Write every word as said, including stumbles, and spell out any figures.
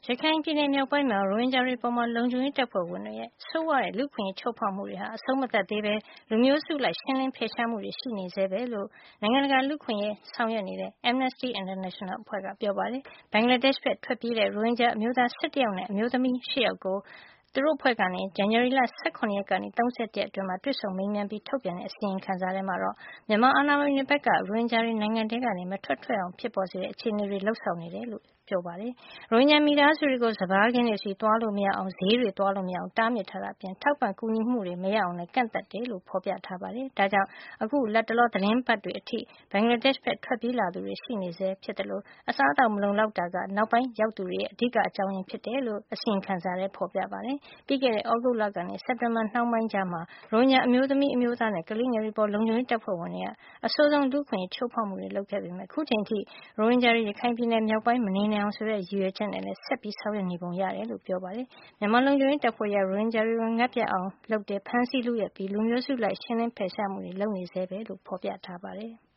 ရခိုင်ပြည်နယ်မြောက်ပိုင်းမှာရိုဟင်ဂျာတွေပေါ်လုံခြုံရေးတပ်ဖွဲ့ဝင်တွေရဲ့ဆိုးဝါးတဲ့လူ့အခွင့်အရေးချိုးဖေါက်မှုတွေဟာအဆုံးမသတ်သေးပဲလူမျိုးစုလိုက်ရှင်းလင်းဖယ်ရှားမှုတွေရှိနေဆဲပဲလို့နိုင်ငံတကာလူ့အခွင့်အရေးဆောင်ရွက်နေတဲ့ Amnesty International အဖွဲ့ကပြောပါတယ်။ဘင်္ဂလားဒေ့ရှ်ဘက်ထွက်ပြေးတဲ့ရိုဟင်ဂျာအမျိုးသား၁၁ယောက်နဲ့အမျိုးသမီး၈ယောက်ကိုသူတို့အဖွဲ့ကဇန်နဝါရီလ၁၇ရက်ကနေ၃၁ရက်အတွင်းတွေ့ဆုံမေးမြန်းပြီးထုတ်ပြန်တဲ့အစီရင်ခံစာထဲမှာတော့မြန်မာအာဏာပိုင်တွေဘက်ကရိုဟင်ဂျာတွေနိုင်ငံထဲကနေမထွက်ထွက်အောင်ဖြစ်ပေါ်စေတဲ့အခြေအနေတွေလုပ်ဆောင်နေတယ်လို့ပြောပါတယ်။ရိုဟင်ဂျာမိသားစုတွေကိုစပါးခင်းတွေစီသွားလို့မရအောင်ဈေးတွေသွားလို့မရအောင်တားမြစ်ထားတာအပြင်ထောက်ပံ့ကူညီမှုတွေမရအောင်လည်းကန့်သတ်တယ်လို့ဖေါ်ပြထားပါတယ်။ဒါကြောင့်အခုလတ်တလောသတင်းပတ်တွေအထိဘင်္ဂလားဒေ့ရှ်ဘက်ထွက်ပြေးလာသူတွေရှိနေဆဲဖြစ်တယ်လို့အစားအသောက်မလုံလောက်တာကနောက်ပိုင်းရောက်သူတွေရဲ့အဓိကအကြောင်းရင်းဖြစ်တယ်လို့အစီရင်ခံစာထဲဖေါ်ပြပါတယ်။ပြီးခဲ့တဲ့သြဂုတ်လကနေစက်တင်ဘာနှောင်းပိုင်းကြားမှာရိုဟင်ဂျာအမျိုးသမီးအမျိုးသားနဲ့ကလေးငယ်တွေပေါ်လုံခြုံရေးတပ်ဖွဲ့ဝင်တွေကအဆိုးဆုံးလူ့အခွင့်အရေးချိုးဖေါက်မှုတွေလုပ်ခဲ့ပေမယ့်အခုချိန်ထိရိုဟင်ဂျာတွေရခိုင်ပြည်နယ်မြောက်ပိုင်းမနေနိုင်အောင်ဆိုတဲ့ရည်ရွယ်ချက်နဲ့လည်းဆက်ပြီးဆောင်ရွက်နေပုံရတယ်လို့ပြောပါတယ်။မြန်မာလုံခြုံရေးတပ်ဖွဲ့တွေကရိုဟင်ဂျာတွေကိုငတ်ပြတ်အောင်လုပ်တယ်ဖမ်းဆီးလုယက်ပြီးလူမျိုးစုလိုက်ရှင်းလင်းဖယ်ရှားမှုတွေလုပ်နေဆဲပဲလို့ဖေါ်ပြထားပါတယ်။